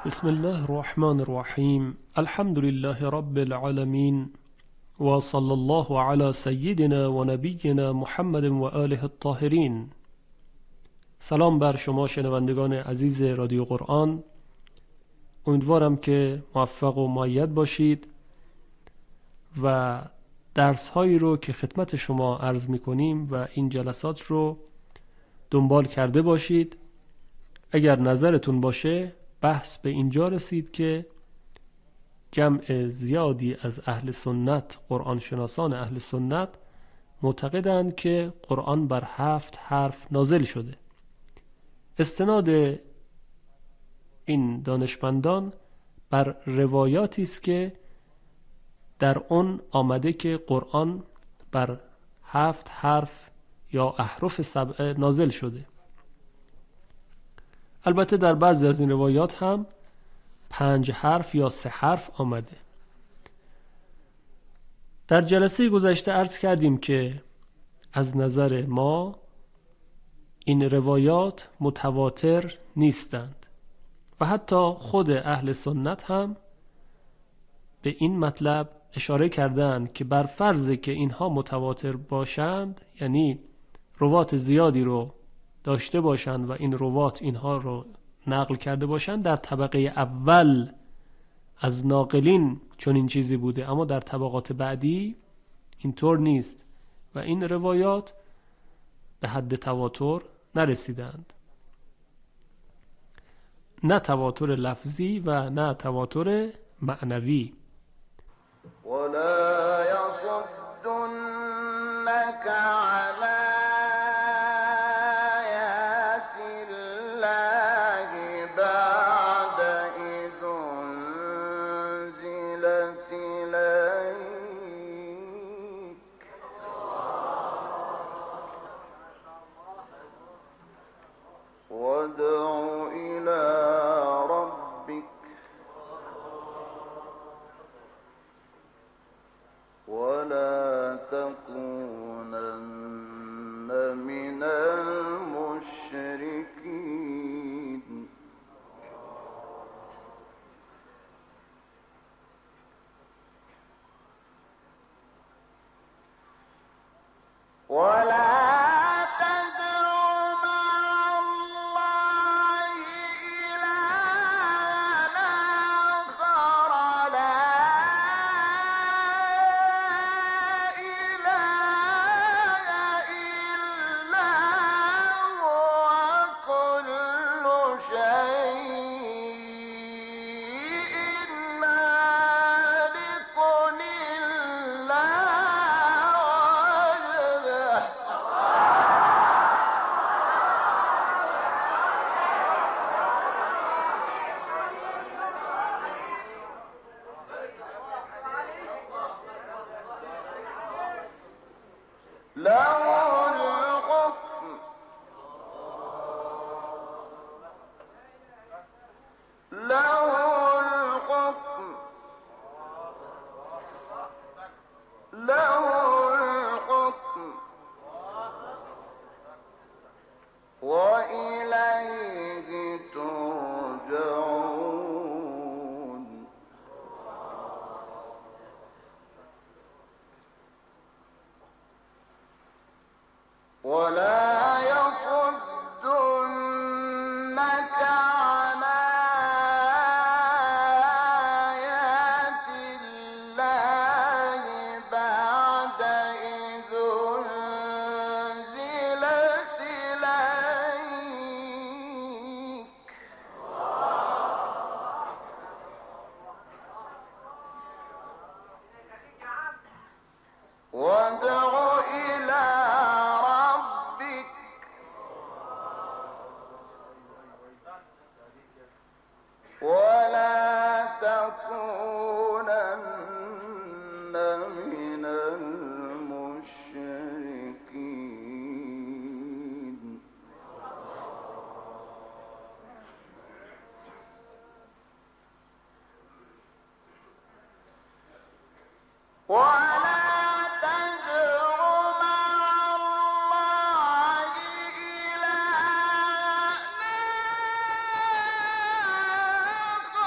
بسم الله الرحمن الرحیم. الحمد لله رب العالمین و صلی الله علی سیدنا و نبینا محمد و آله الطاهرین. سلام بر شما شنوندگان عزیز رادیو قرآن. امیدوارم که موفق و مؤید باشید و درس هایی رو که خدمت شما عرض می کنیم و این جلسات رو دنبال کرده باشید. اگر نظرتون باشه بحث به اینجا رسید که جمع زیادی از اهل سنت، قرآن شناسان اهل سنت، معتقدند که قرآن بر 7 حرف نازل شده. استناد این دانشمندان بر روایاتی است که در اون آمده که قرآن بر 7 حرف یا احرف 7 نازل شده. البته در بعضی از این روایات هم 5 حرف یا 3 حرف آمده. در جلسه گذشته عرض کردیم که از نظر ما این روایات متواتر نیستند و حتی خود اهل سنت هم به این مطلب اشاره کردند که بر فرض که اینها متواتر باشند، یعنی روات زیادی رو داشته باشند و این روات اینها رو نقل کرده باشند، در طبقه اول از ناقلین چون این چیزی بوده، اما در طبقات بعدی اینطور نیست و این روایات به حد تواتر نرسیدند، نه تواتر لفظی و نه تواتر معنوی. ولا يصدنك عن آيات الله بعد إذ أنزلت إليك وادع إلى ربك ولا تكونن من المشركين. ولا تدع مع الله إلها آخر لا إله إلا هو كل شيء هالك إلا وجهه له الحكم له الحكم له الحكم وإليه ترجعون. ولا يصدنك عن آيات الله بعد إذ أنزلت إليك وادع إلى ربك ولا تكونن من المشركين. ولا تدع مع الله إلها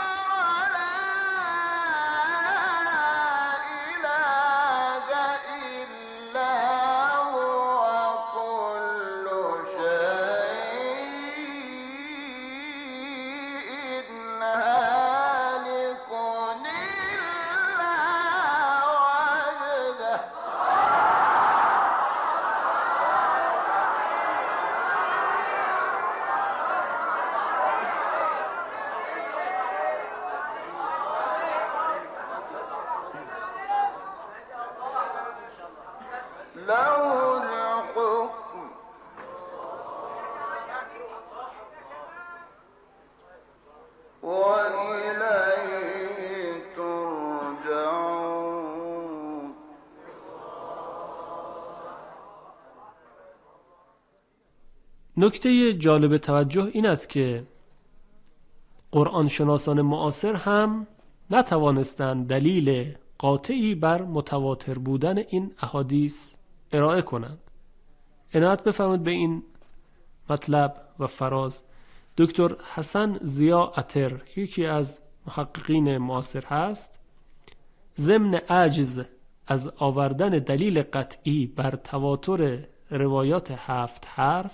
نکته جالب توجه این است که قرآن شناسان معاصر هم نتوانستند دلیل قاطعی بر متواتر بودن این احادیث ارائه کنند. عنایت بفرمایید به این مطلب و فراز. دکتر حسن ضیا عطر یکی از محققین معاصر هست، ضمن عجز از آوردن دلیل قطعی بر تواتر روایات 7 حرف،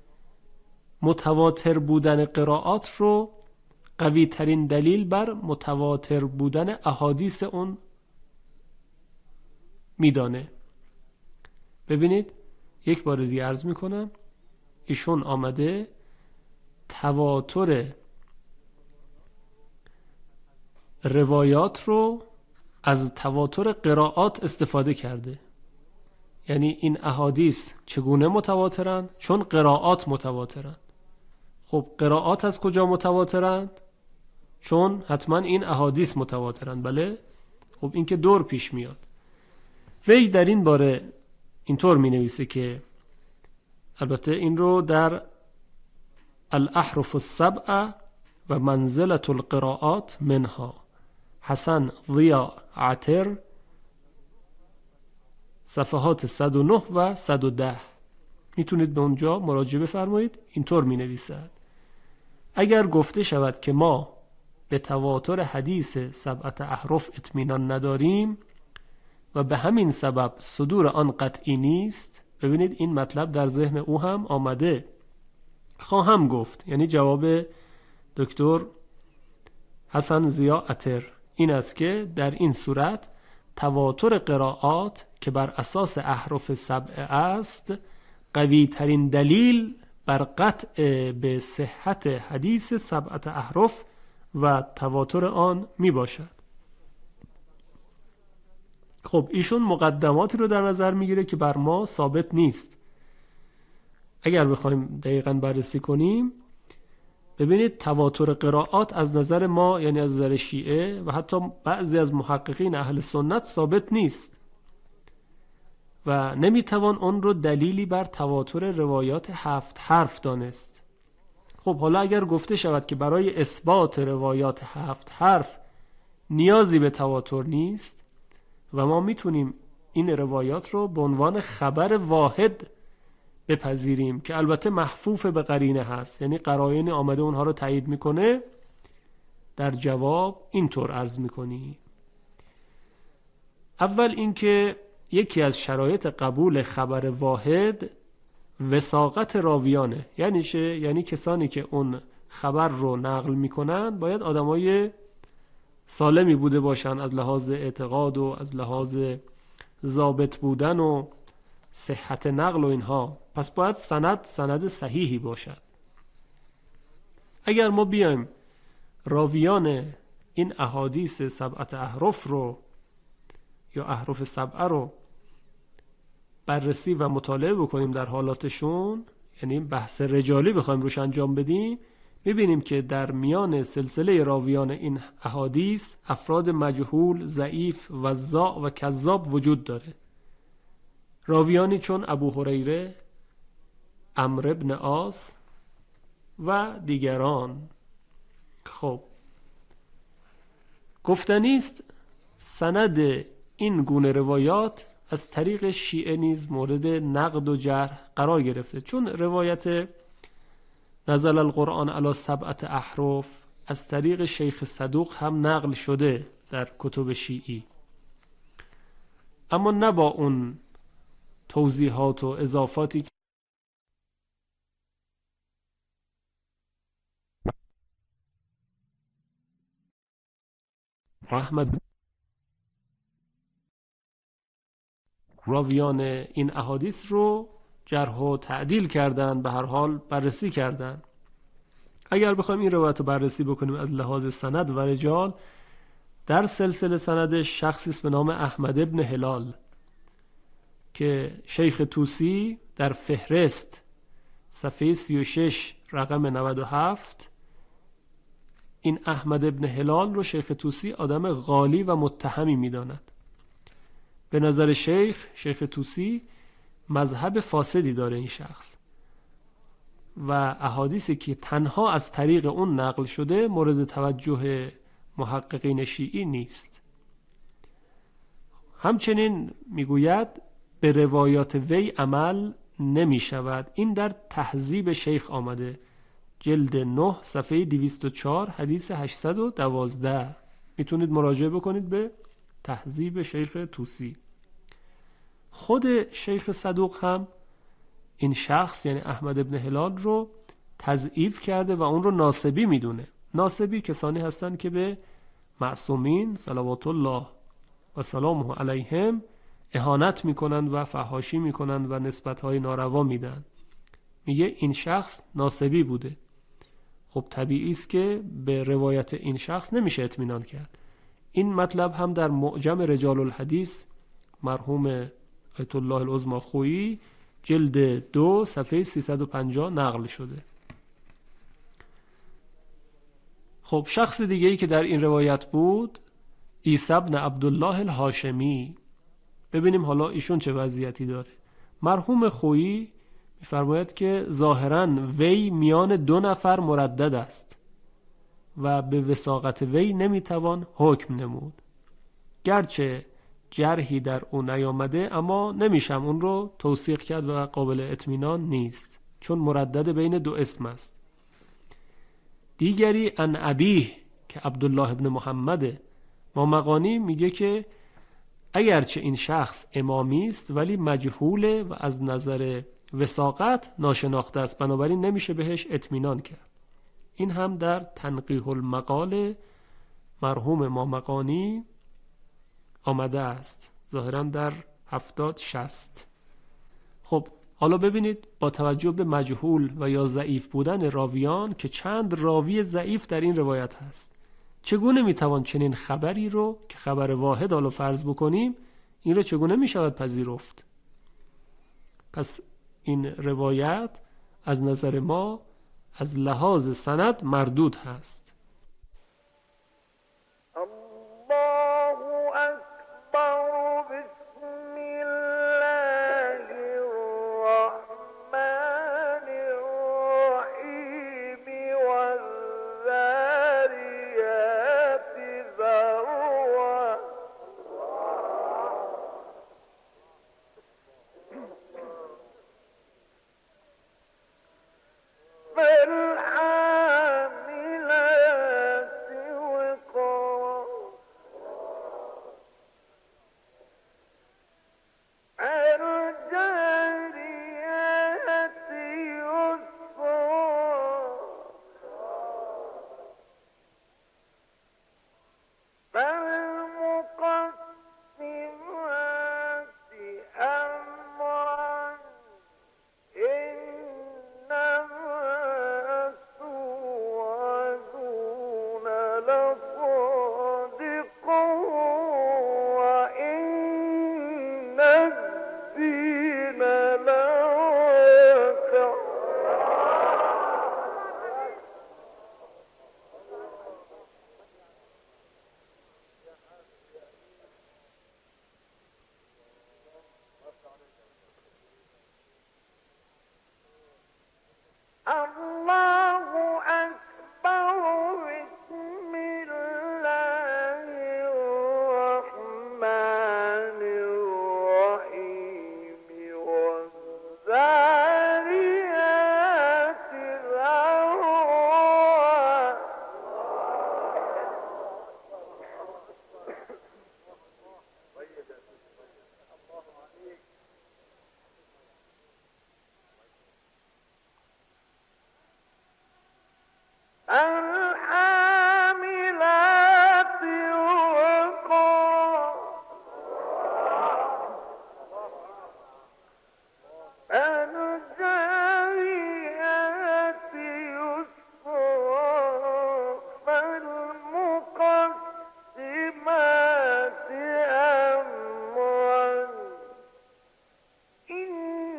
متواتر بودن قرائات رو قوی ترین دلیل بر متواتر بودن احادیث اون میدانه. ببینید یک بار دیگه عرض میکنم، ایشون آمده تواتر روایات رو از تواتر قرائات استفاده کرده. یعنی این احادیث چگونه متواترند؟ چون قرائات متواترند. خب قرائات از کجا متواترند؟ چون حتما این احادیث متواترند. بله؟ خب این که دور پیش میاد. وی در این باره اینطور می نویسه که البته این رو در الاحرف السبع و منزلة القراءات منها، حسن ضیا عطر، صفحات 109 و 110 میتونید به اونجا مراجعه بفرمایید. اینطور می نویسد: اگر گفته شود که ما به تواتر حدیث 7 احرف اطمینان نداریم و به همین سبب صدور آن قطعی نیست، ببینید این مطلب در ذهن او هم آمده. خواهم گفت، یعنی جواب دکتر حسن ضیا عطر این است که در این صورت تواتر قرائات که بر اساس احرف 7 است قوی ترین دلیل بر قطع به صحت حدیث 7 احرف و تواتر آن می باشد. خب ایشون مقدماتی رو در نظر میگیره که بر ما ثابت نیست. اگر بخوایم دقیقاً بررسی کنیم، ببینید تواتر قرائات از نظر ما، یعنی از نظر شیعه و حتی بعضی از محققین اهل سنت، ثابت نیست و نمیتوان اون رو دلیلی بر تواتر روایات 7 حرف دانست. خب حالا اگر گفته شود که برای اثبات روایات 7 حرف نیازی به تواتر نیست و ما میتونیم این روایات رو به عنوان خبر واحد بپذیریم که البته محفوف به قرینه هست، یعنی قرائن آمده اونها رو تایید میکنه، در جواب اینطور عرض میکنی: اول اینکه یکی از شرایط قبول خبر واحد وثاقت راویانه. یعنی چه؟ یعنی کسانی که اون خبر رو نقل میکنن باید آدمای سالمی بوده باشن از لحاظ اعتقاد و از لحاظ ضابط بودن و صحت نقل و اینها. پس باید سند صحیحی باشد. اگر ما بیایم راویان این احادیث 7 احرف رو یا احرف 7 رو بررسی و مطالعه بکنیم در حالاتشون، یعنی بحث رجالی بخوایم روش انجام بدیم، میبینیم که در میان سلسله راویان این احادیث افراد مجهول، ضعیف، وضاع و کذاب وجود داره. راویانی چون ابو هریره، عمرو بن عاص و دیگران. خب گفتنیست سند این گونه روایات از طریق شیعه نیز مورد نقد و جرح قرار گرفته، چون روایت نزل القرآن علی 7 احرف از طریق شیخ صدوق هم نقل شده در کتب شیعی، اما نه با اون توضیحات و اضافاتی که احمد راویان این احادیث رو جرح و تعدیل کردن، به هر حال بررسی کردن. اگر بخوایم این روایت رو بررسی بکنیم از لحاظ سند و رجال، در سلسله سندش شخصی است به نام احمد ابن هلال که شیخ طوسی در فهرست صفحه 36 رقم 97 این احمد ابن هلال رو شیخ طوسی آدم غالی و متهمی می‌داند. به نظر شیخ طوسی مذهب فاسدی داره این شخص و احادیثی که تنها از طریق اون نقل شده مورد توجه محققین شیعی نیست. همچنین میگوید به روایات وی عمل نمی شود. این در تهذیب شیخ آمده، جلد 9 صفحه 204 حدیث 812. میتونید مراجعه بکنید به تهذیب شیخ طوسی. خود شیخ صدوق هم این شخص یعنی احمد ابن هلال رو تضعیف کرده و اون رو ناسبی میدونه. ناسبی کسانی هستند که به معصومین صلوات الله و سلامه علیهم اهانت میکنند و فحاشی میکنند و نسبتهای ناروا میدن. میگه این شخص ناسبی بوده. خب طبیعی است که به روایت این شخص نمیشه اطمینان کرد. این مطلب هم در معجم رجال الحدیث مرحوم آیت الله العظمی خویی جلد 2 صفحه 350 نقل شده. خب شخص دیگه ای که در این روایت بود عیسی بن عبدالله الهاشمی. ببینیم حالا ایشون چه وضعیتی داره. مرحوم خویی می‌فرماید که ظاهراً وی میان 2 نفر مردد است و به وثاقت وی نمیتوان حکم نمود. گرچه جرحی در او نیامده اما نمیشم اون رو توثیق کرد و قابل اطمینان نیست، چون مردد بین 2 اسم است. دیگری ان ابیه که عبدالله ابن محمد مامقانی میگه که اگرچه این شخص امامی است ولی مجهوله و از نظر وثاقت ناشناخته است، بنابراین نمیشه بهش اطمینان کرد. این هم در تنقیح المقال مرحوم مامقانی آمده است، ظاهرا در 70-60. خب حالا ببینید با توجه به مجهول و یا ضعیف بودن راویان که چند راوی ضعیف در این روایت هست، چگونه میتوان چنین خبری رو که خبر واحد حالا فرض بکنیم این رو چگونه میشود پذیرفت؟ پس این روایت از نظر ما از لحاظ سند مردود هست.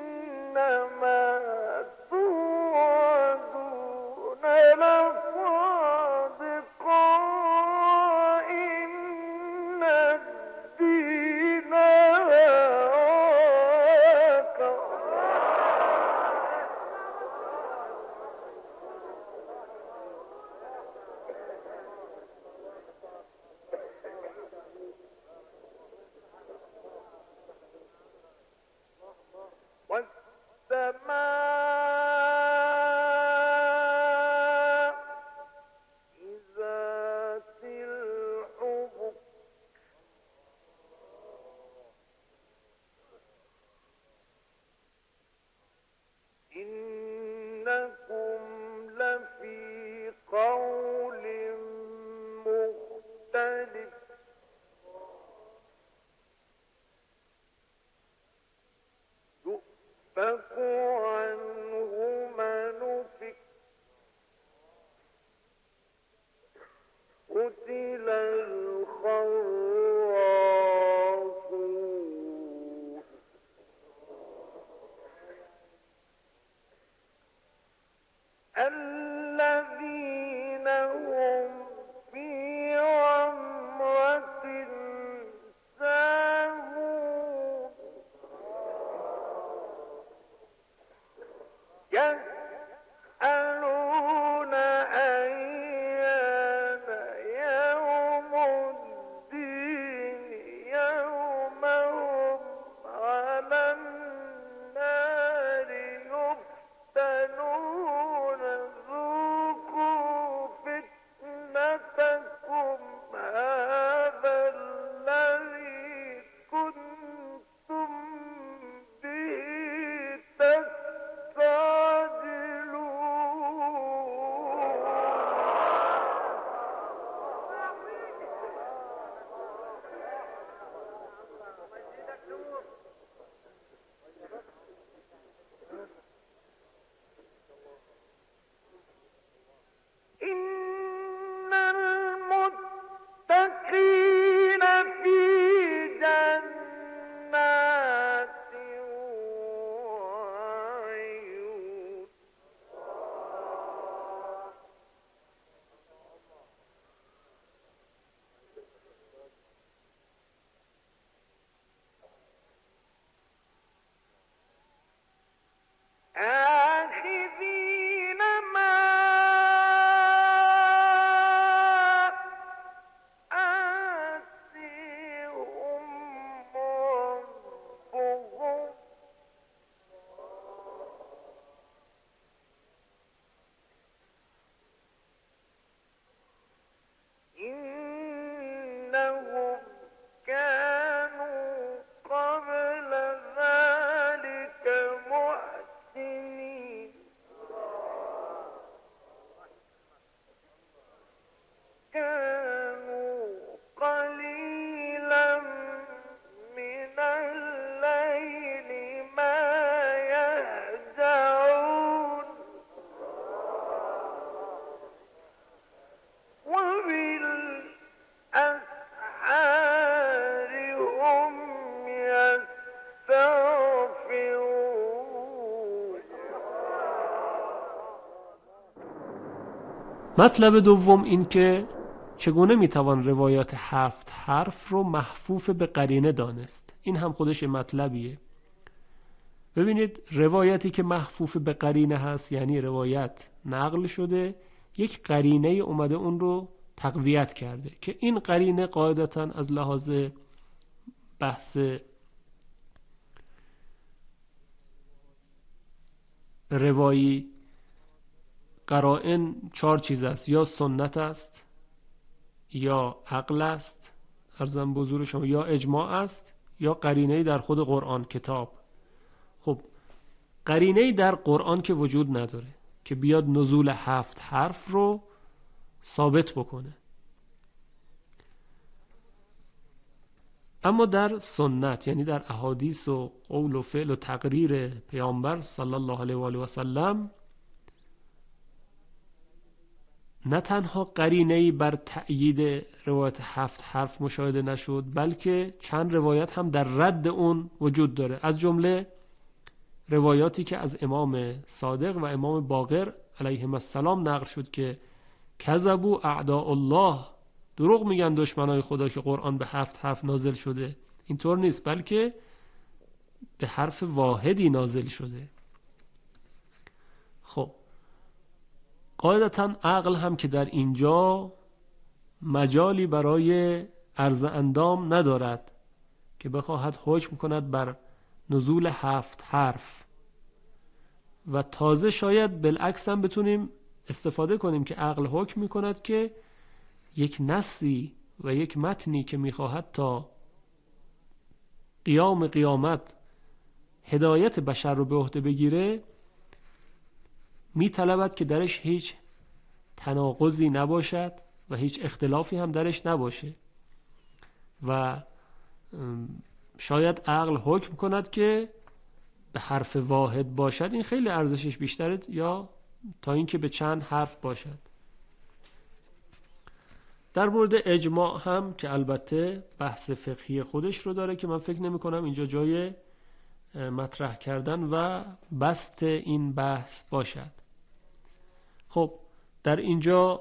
إنما توعدون لصادق مطلب دوم این که چگونه میتوان روایات 7 حرف رو محفوف به قرینه دانست. این هم خودش مطلبیه. ببینید روایتی که محفوف به قرینه هست یعنی روایت نقل شده، یک قرینه اومده اون رو تقویت کرده که این قرینه قاعدتاً از لحاظ بحث روایی قرائن 4 چیز است: یا سنت است، یا عقل است، عرضم به حضور شما، یا اجماع است، یا قرینه‌ای در خود قرآن کتاب. خب قرینه‌ای در قرآن که وجود نداره که بیاد نزول 7 حرف رو ثابت بکنه، اما در سنت یعنی در احادیث و قول و فعل و تقریر پیامبر صلی الله علیه و آله و سلم نه تنها قرینه‌ای بر تأیید روایت 7 حرف مشاهده نشد، بلکه چند روایت هم در رد اون وجود داره، از جمله روایاتی که از امام صادق و امام باقر علیهم السلام نقل شد که کذبوا اعداء الله، دروغ میگن دشمنای خدا که قرآن به 7 حرف نازل شده. اینطور نیست، بلکه به حرف واحدی نازل شده. خب قاعدتا عقل هم که در اینجا مجالی برای عرض اندام ندارد که بخواهد حکم کند بر نزول 7 حرف، و تازه شاید بالعکس هم بتونیم استفاده کنیم که عقل حکم میکند که یک نصی و یک متنی که میخواهد تا قیام قیامت هدایت بشر رو به عهده بگیره میطلبد که درش هیچ تناقضی نباشد و هیچ اختلافی هم درش نباشه، و شاید عقل حکم کند که به حرف واحد باشد این خیلی ارزشش بیشتره یا تا اینکه به چند حرف باشد. در مورد اجماع هم که البته بحث فقهی خودش رو داره که من فکر نمی کنم اینجا جای مطرح کردن و بسط این بحث باشد. خب در اینجا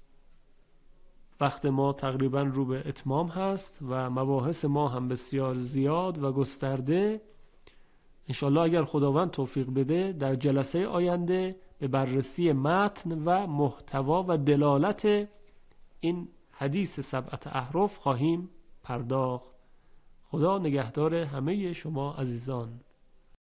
وقت ما تقریبا رو به اتمام هست و مباحث ما هم بسیار زیاد و گسترده. انشالله اگر خداوند توفیق بده در جلسه آینده به بررسی متن و محتوا و دلالت این حدیث 7 احرف خواهیم پرداخت. خدا نگهدار همه شما عزیزان.